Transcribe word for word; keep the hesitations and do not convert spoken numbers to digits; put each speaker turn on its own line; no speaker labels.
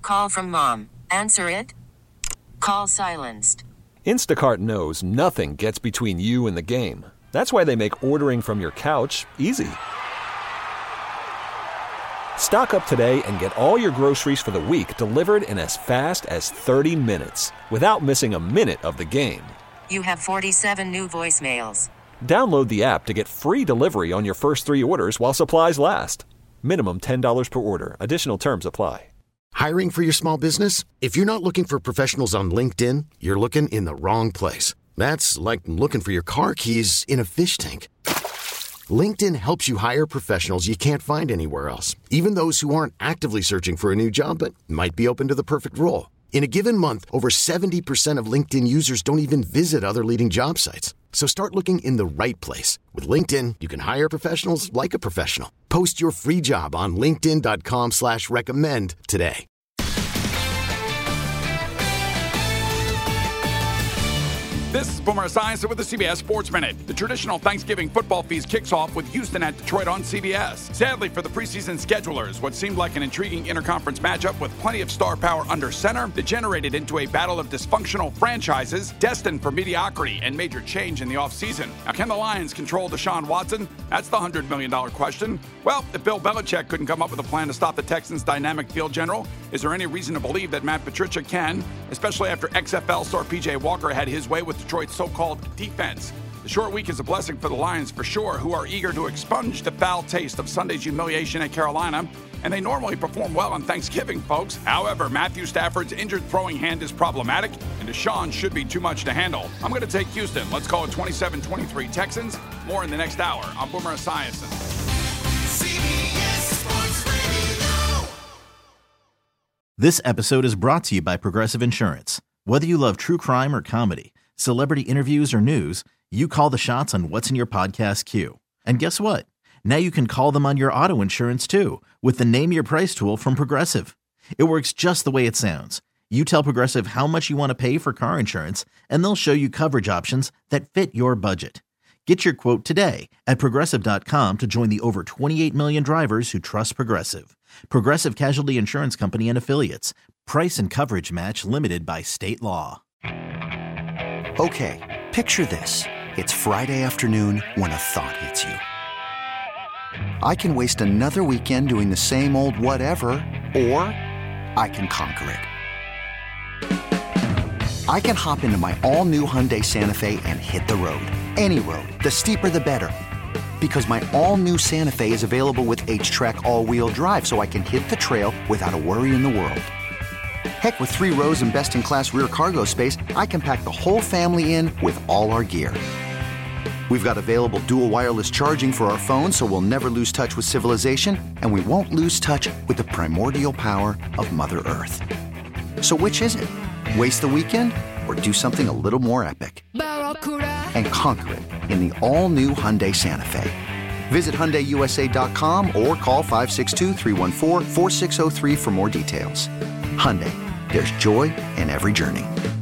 call from mom. Answer it. Call silenced.
Instacart knows nothing gets between you and the game. That's why they make ordering from your couch easy. Stock up today and get all your groceries for the week delivered in as fast as thirty minutes without missing a minute of the game.
You have forty-seven new voicemails.
Download the app to get free delivery on your first three orders while supplies last. Minimum ten dollars per order. Additional terms apply.
Hiring for your small business? If you're not looking for professionals on LinkedIn, you're looking in the wrong place. That's like looking for your car keys in a fish tank. LinkedIn helps you hire professionals you can't find anywhere else, even those who aren't actively searching for a new job but might be open to the perfect role. In a given month, over seventy percent of LinkedIn users don't even visit other leading job sites. So start looking in the right place. With LinkedIn, you can hire professionals like a professional. Post your free job on linkedin.com slash recommend today.
This is Boomer Esiason with the C B S Sports Minute. The traditional Thanksgiving football feast kicks off with Houston at Detroit on C B S. Sadly for the preseason schedulers, what seemed like an intriguing interconference matchup with plenty of star power under center degenerated into a battle of dysfunctional franchises destined for mediocrity and major change in the offseason. Now, can the Lions control Deshaun Watson? That's the one hundred million dollars question. Well, if Bill Belichick couldn't come up with a plan to stop the Texans' dynamic field general, is there any reason to believe that Matt Patricia can, especially after X F L star P J Walker had his way with Detroit's so-called defense? The short week is a blessing for the Lions for sure, who are eager to expunge the foul taste of Sunday's humiliation at Carolina, and they normally perform well on Thanksgiving, folks. However, Matthew Stafford's injured throwing hand is problematic, and Deshaun should be too much to handle. I'm going to take Houston. Let's call it twenty-seven twenty-three Texans. More in the next hour. I'm Boomer Esiason.
C B S Sports Radio.
This episode is brought to you by Progressive Insurance. Whether you love true crime or comedy, celebrity interviews or news, you call the shots on what's in your podcast queue. And guess what? Now you can call them on your auto insurance too with the Name Your Price tool from Progressive. It works just the way it sounds. You tell Progressive how much you want to pay for car insurance, and they'll show you coverage options that fit your budget. Get your quote today at Progressive dot com to join the over twenty-eight million drivers who trust Progressive. Progressive Casualty Insurance Company and Affiliates. Price and coverage match limited by state law.
Okay, picture this. It's Friday afternoon when a thought hits you. I can waste another weekend doing the same old whatever, or I can conquer it. I can hop into my all-new Hyundai Santa Fe and hit the road. Any road. The steeper, the better. Because my all-new Santa Fe is available with H-Track all-wheel drive, so I can hit the trail without a worry in the world. Heck, with three rows and best-in-class rear cargo space, I can pack the whole family in with all our gear. We've got available dual wireless charging for our phones, so we'll never lose touch with civilization, and we won't lose touch with the primordial power of Mother Earth. So which is it? Waste the weekend or do something a little more epic? And conquer it in the all-new Hyundai Santa Fe. Visit Hyundai U S A dot com or call five six two, three one four, four six zero three for more details. Hyundai, there's joy in every journey.